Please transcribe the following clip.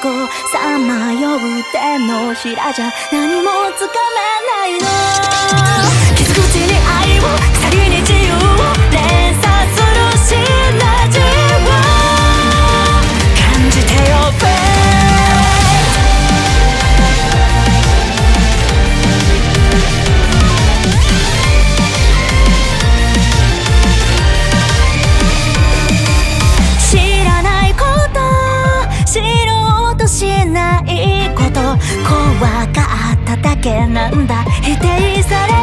こさまよう手のひらじゃ何もつかめないの。傷口に愛を鎖に自由を連鎖するシナジーを感じてよ知らないこと知ろうとしないこと怖かっただけなんだ否定され